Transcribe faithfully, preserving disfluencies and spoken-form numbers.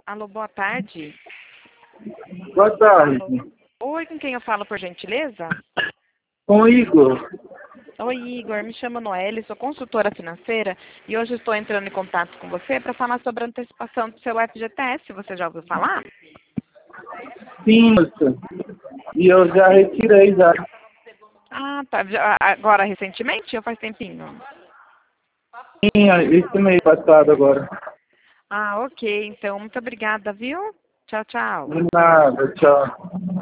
Alô, boa tarde. Boa tarde. Alô. Oi, com quem eu falo, por gentileza? Com o Igor. Oi, Igor. Me chamo Noelle, sou consultora financeira e hoje estou entrando em contato com você para falar sobre a antecipação do seu F G T S. Você já ouviu falar? Sim, moça. E eu já retirei já. Ah, tá. Já- Agora, recentemente ou faz tempinho? Sim, esse mês passado agora. Ah, ok. Então, muito obrigada, viu? Tchau, tchau. De nada, tchau.